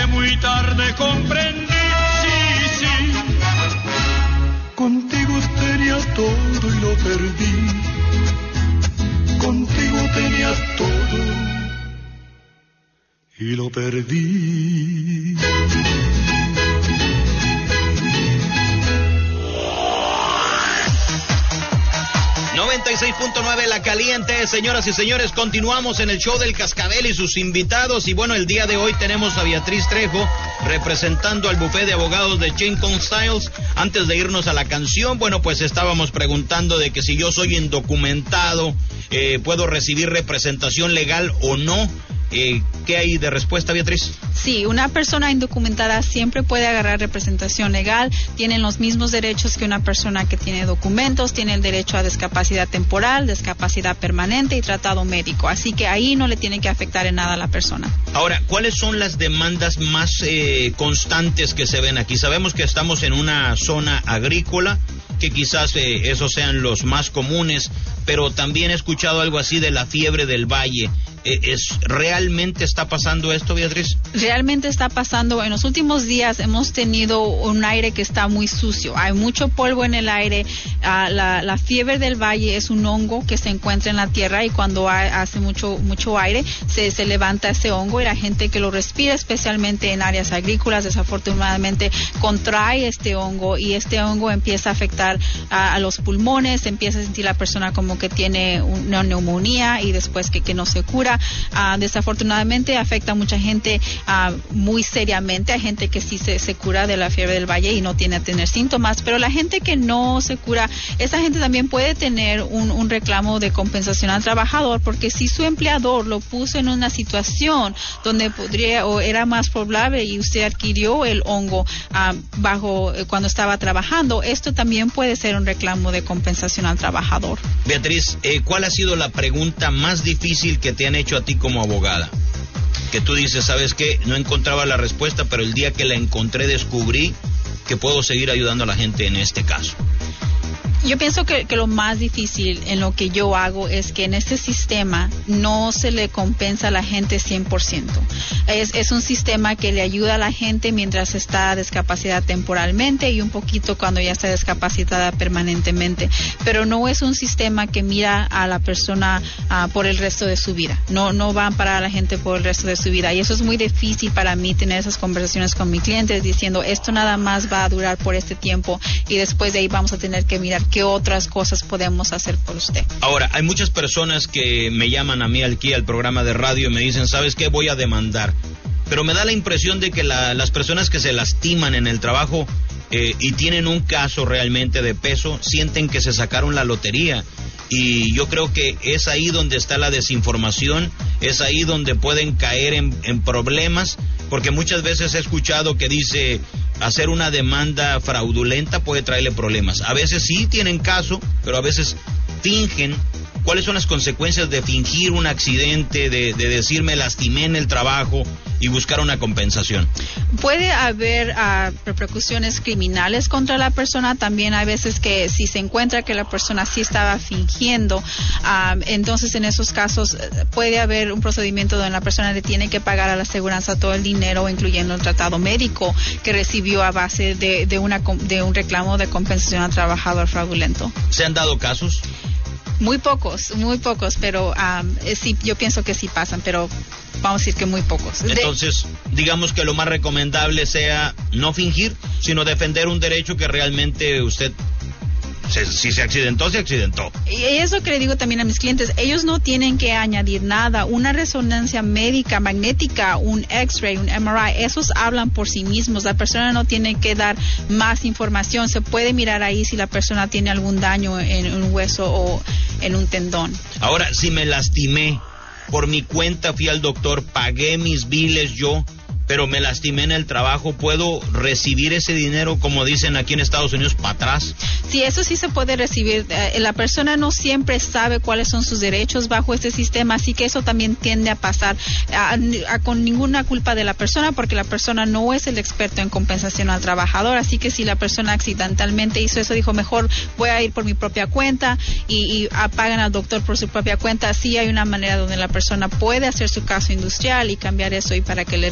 que muy tarde comprendí. Sí, contigo tenía todo y lo perdí. Contigo tenía todo y lo perdí. .9 La Caliente, señoras y señores, continuamos en el show del Cascabel y sus invitados. Y bueno, el día de hoy tenemos a Beatriz Trejo representando al bufete de abogados de Chincon Styles. Antes de irnos a la canción, bueno, pues estábamos preguntando de que si yo soy indocumentado, ¿puedo recibir representación legal o no? ¿Qué hay de respuesta, Beatriz? Sí, una persona indocumentada siempre puede agarrar representación legal, tienen los mismos derechos que una persona que tiene documentos, tiene el derecho a discapacidad temporal, discapacidad permanente y tratado médico, así que ahí no le tiene que afectar en nada a la persona. Ahora, ¿cuáles son las demandas más constantes que se ven aquí? Sabemos que estamos en una zona agrícola, que quizás esos sean los más comunes, pero también he escuchado algo así de la fiebre del valle. ¿Realmente está pasando esto, Beatriz? Realmente está pasando. En los últimos días hemos tenido un aire que está muy sucio. Hay mucho polvo en el aire. La fiebre del valle es un hongo que se encuentra en la tierra y cuando hace mucho aire se levanta ese hongo y la gente que lo respira, especialmente en áreas agrícolas, desafortunadamente contrae este hongo y este hongo empieza a afectar a los pulmones, empieza a sentir la persona como que tiene una neumonía y después que no se cura. Desafortunadamente afecta a mucha gente muy seriamente. Hay gente que sí se cura de la fiebre del valle y no tiene a tener síntomas, pero la gente que no se cura, esa gente también puede tener un reclamo de compensación al trabajador, porque si su empleador lo puso en una situación donde podría o era más probable y usted adquirió el hongo cuando estaba trabajando, esto también puede ser un reclamo de compensación al trabajador. Beatriz, ¿cuál ha sido la pregunta más difícil que te han hecho a ti como abogada? Que tú dices, ¿sabes qué? No encontraba la respuesta, pero el día que la encontré descubrí que puedo seguir ayudando a la gente en este caso. Yo pienso que lo más difícil en lo que yo hago es que en este sistema no se le compensa a la gente 100%. Es un sistema que le ayuda a la gente mientras está discapacitada temporalmente y un poquito cuando ya está discapacitada permanentemente. Pero no es un sistema que mira a la persona por el resto de su vida. No va a parar a la gente por el resto de su vida. Y eso es muy difícil para mí, tener esas conversaciones con mis clientes diciendo, esto nada más va a durar por este tiempo y después de ahí vamos a tener que mirar qué otras cosas podemos hacer por usted. Ahora, hay muchas personas que me llaman a mí aquí al programa de radio y me dicen, ¿sabes qué? Voy a demandar. Pero me da la impresión de que las personas que se lastiman en el trabajo y tienen un caso realmente de peso, sienten que se sacaron la lotería. Y yo creo que es ahí donde está la desinformación, es ahí donde pueden caer en problemas, porque muchas veces he escuchado que dice, hacer una demanda fraudulenta puede traerle problemas. A veces sí tienen caso, pero a veces fingen. ¿Cuáles son las consecuencias de fingir un accidente, de decir me lastimé en el trabajo y buscar una compensación? Puede haber repercusiones criminales contra la persona. También hay veces que si se encuentra que la persona sí estaba fingiendo, entonces en esos casos puede haber un procedimiento donde la persona le tiene que pagar a la aseguranza todo el dinero, incluyendo el tratado médico que recibió a base de un reclamo de compensación al trabajador fraudulento. ¿Se han dado casos? Muy pocos, pero sí, yo pienso que sí pasan, pero vamos a decir que muy pocos. Entonces, digamos que lo más recomendable sea no fingir, sino defender un derecho que realmente usted, si se accidentó, se accidentó. Y es lo que le digo también a mis clientes, ellos no tienen que añadir nada. Una resonancia médica, magnética, un X-ray, un MRI, esos hablan por sí mismos. La persona no tiene que dar más información. Se puede mirar ahí si la persona tiene algún daño en un hueso o en un tendón. Ahora, si me lastimé, por mi cuenta fui al doctor, pagué mis biles yo, pero me lastimé en el trabajo, ¿puedo recibir ese dinero, como dicen aquí en Estados Unidos, para atrás? Sí, eso sí se puede recibir. La persona no siempre sabe cuáles son sus derechos bajo este sistema, así que eso también tiende a pasar con ninguna culpa de la persona, porque la persona no es el experto en compensación al trabajador, así que si la persona accidentalmente hizo eso, dijo, mejor voy a ir por mi propia cuenta y pagan al doctor por su propia cuenta, sí hay una manera donde la persona puede hacer su caso industrial y cambiar eso y para que le reembolsen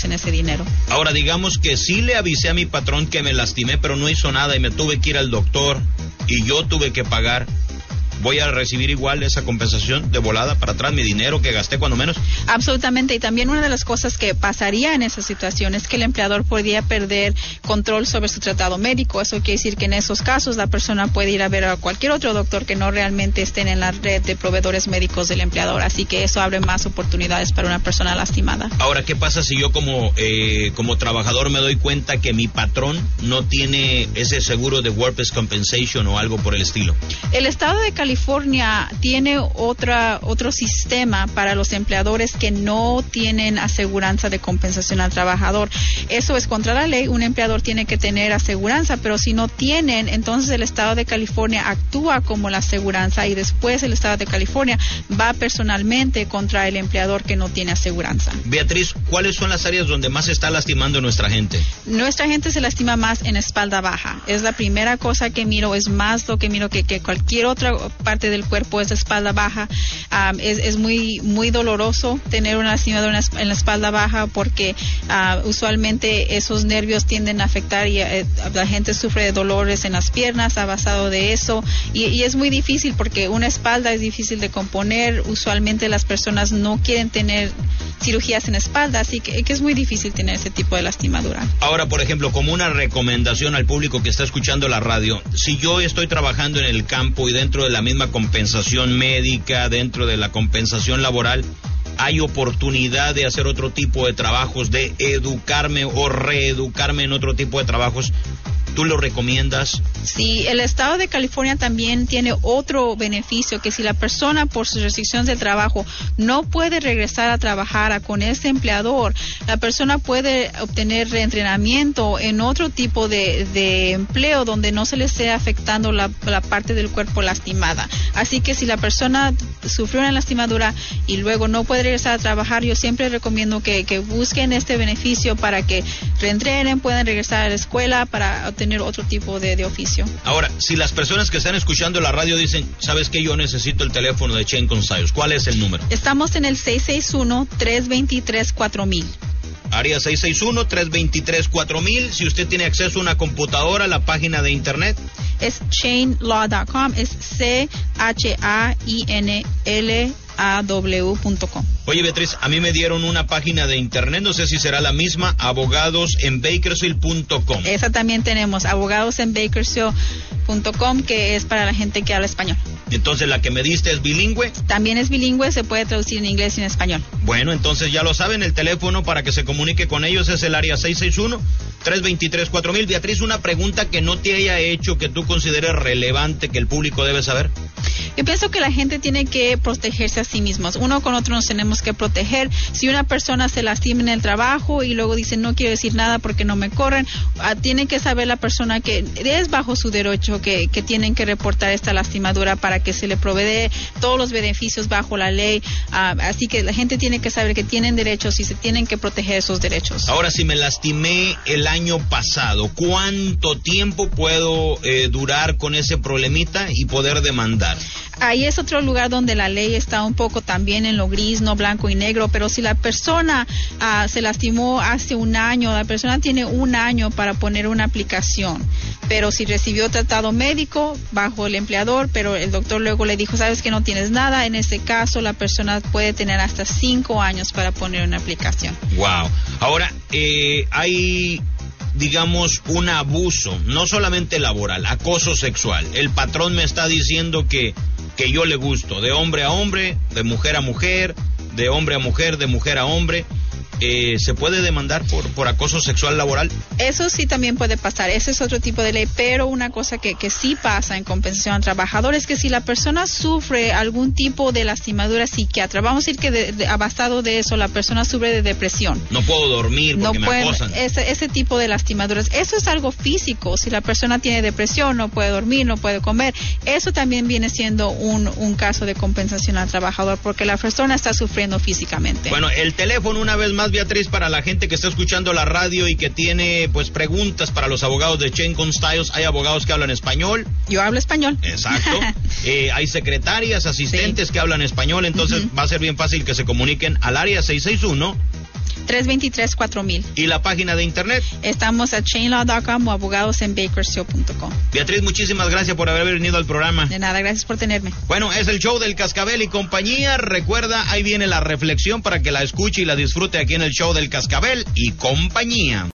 regresen ese dinero. Ahora, digamos que sí le avisé a mi patrón que me lastimé, pero no hizo nada y me tuve que ir al doctor y yo tuve que pagar. ¿Voy a recibir igual esa compensación de volada para atrás, mi dinero que gasté cuando menos? Absolutamente, y también una de las cosas que pasaría en esa situación es que el empleador podría perder control sobre su tratado médico. Eso quiere decir que en esos casos la persona puede ir a ver a cualquier otro doctor que no realmente estén en la red de proveedores médicos del empleador, así que eso abre más oportunidades para una persona lastimada. Ahora, ¿qué pasa si yo como trabajador me doy cuenta que mi patrón no tiene ese seguro de Workers' Compensation o algo por el estilo? El estado de California tiene otro sistema para los empleadores que no tienen aseguranza de compensación al trabajador. Eso es contra la ley. Un empleador tiene que tener aseguranza, pero si no tienen, entonces el estado de California actúa como la aseguranza y después el estado de California va personalmente contra el empleador que no tiene aseguranza. Beatriz, ¿cuáles son las áreas donde más se está lastimando nuestra gente? Nuestra gente se lastima más en espalda baja. Es la primera cosa que miro, es más lo que miro que cualquier otra parte del cuerpo, es la espalda baja. Es muy doloroso tener una lastimadura en la espalda baja porque usualmente esos nervios tienden a afectar y la gente sufre de dolores en las piernas a basado de eso y es muy difícil porque una espalda es difícil de componer. Usualmente las personas no quieren tener cirugías en espalda, así que es muy difícil tener ese tipo de lastimadura. Ahora, por ejemplo, como una recomendación al público que está escuchando la radio, si yo estoy trabajando en el campo y dentro de la misma compensación médica, dentro de la compensación laboral, hay oportunidad de hacer otro tipo de trabajos, de educarme o reeducarme en otro tipo de trabajos. ¿Tú lo recomiendas? Sí, el estado de California también tiene otro beneficio, que si la persona por sus restricciones de trabajo no puede regresar a trabajar con ese empleador, la persona puede obtener reentrenamiento en otro tipo de empleo donde no se le esté afectando la parte del cuerpo lastimada. Así que si la persona sufrió una lastimadura y luego no puede regresar a trabajar, yo siempre recomiendo que busquen este beneficio para que reentrenen, puedan regresar a la escuela para obtener otro tipo de oficio. Ahora, si las personas que están escuchando la radio dicen, ¿sabes qué? Yo necesito el teléfono de Chain Styles. ¿Cuál es el número? Estamos en el 661-323-4000. Área 661-323-4000. Si usted tiene acceso a una computadora, a la página de internet es chainlaw.com, es chainlaw.com. Oye, Beatriz, a mí me dieron una página de internet, no sé si será la misma, abogadosenbakersfield.com. Esa también tenemos, abogadosenbakersfield.com, que es para la gente que habla español. Entonces, ¿la que me diste es bilingüe? También es bilingüe, se puede traducir en inglés y en español. Bueno, entonces ya lo saben, el teléfono para que se comunique con ellos es el área 661-323-4000. Beatriz, una pregunta que no te haya hecho, que tú consideres relevante, que el público debe saber. Yo pienso que la gente tiene que protegerse a sí mismos. Uno con otro nos tenemos que proteger. Si una persona se lastima en el trabajo y luego dice no quiero decir nada porque no me corren, tiene que saber la persona que es bajo su derecho que tienen que reportar esta lastimadura para que se le provee todos los beneficios bajo la ley. Así que la gente tiene que saber que tienen derechos y se tienen que proteger esos derechos. Ahora, si me lastimé el año pasado, ¿cuánto tiempo puedo durar con ese problemita y poder demandar? Ahí es otro lugar donde la ley está un poco también en lo gris, no blanco y negro, pero si la persona se lastimó hace un año, la persona tiene un año para poner una aplicación, pero si recibió tratado médico bajo el empleador, pero el doctor luego le dijo, sabes que no tienes nada, en este caso la persona puede tener hasta 5 años para poner una aplicación. Wow. Ahora, hay, digamos, un abuso, no solamente laboral, acoso sexual. El patrón me está diciendo que yo le gusto, de hombre a hombre, de mujer a mujer, de hombre a mujer, de mujer a hombre. ¿Se puede demandar por acoso sexual laboral? Eso sí también puede pasar, ese es otro tipo de ley, pero una cosa que sí pasa en compensación al trabajador es que si la persona sufre algún tipo de lastimadura psiquiátrica, vamos a decir que basado de eso, la persona sufre de depresión. No puedo dormir porque me acosan. Ese tipo de lastimaduras, eso es algo físico. Si la persona tiene depresión, no puede dormir, no puede comer, eso también viene siendo un caso de compensación al trabajador porque la persona está sufriendo físicamente. Bueno, el teléfono una vez más, Beatriz, para la gente que está escuchando la radio y que tiene pues preguntas para los abogados de Chain Styles. Hay abogados que hablan español. Yo hablo español. Exacto. Hay secretarias, asistentes que hablan español, entonces va a ser bien fácil que se comuniquen al área 661 323-4000. ¿Y la página de internet? Estamos a chainlaw.com o abogadosenbakersfield.com. Beatriz, muchísimas gracias por haber venido al programa. De nada, gracias por tenerme. Bueno, es el show del Cascabel y compañía. Recuerda, ahí viene la reflexión para que la escuche y la disfrute aquí en el show del Cascabel y compañía.